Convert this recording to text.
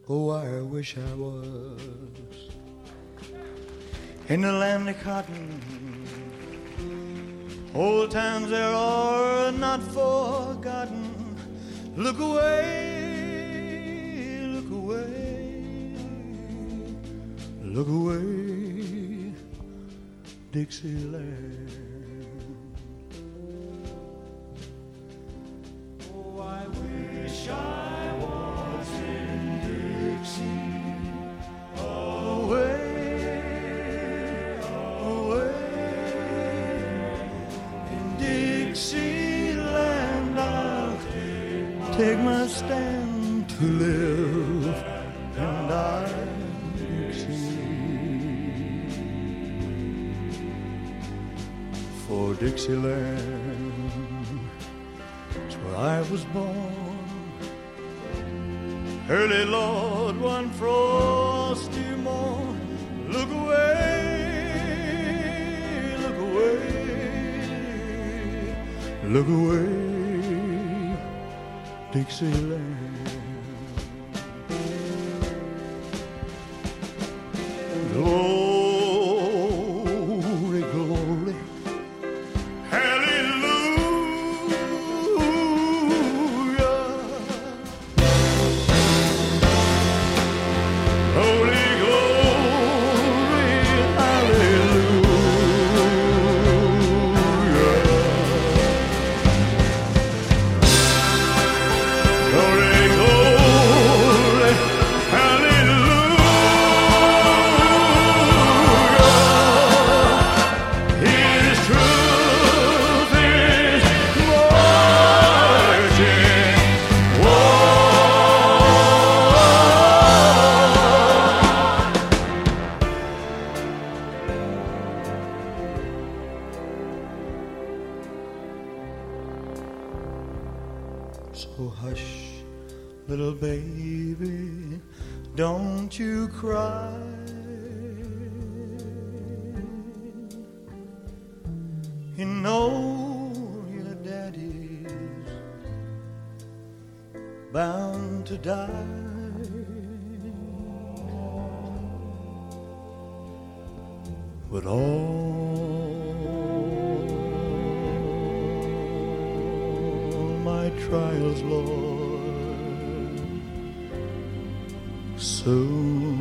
Oh, I wish I was in the land of cotton. Old times there are not forgotten. Look away, look away, look away, Dixieland. Oh, I wish I was in Dixie, away, away, in Dixieland I'll take my stand to live and die. For Dixieland, it's where I was born. Early Lord, one frosty morn. Look away, look away, look away, Dixieland. Glory, glory, hallelujah. Holy glory, hallelujah. Glory, glory, hallelujah. His truth is marching So hush, little baby, don't you cry. You know your daddy's bound to die. But all my trials, Lord, soon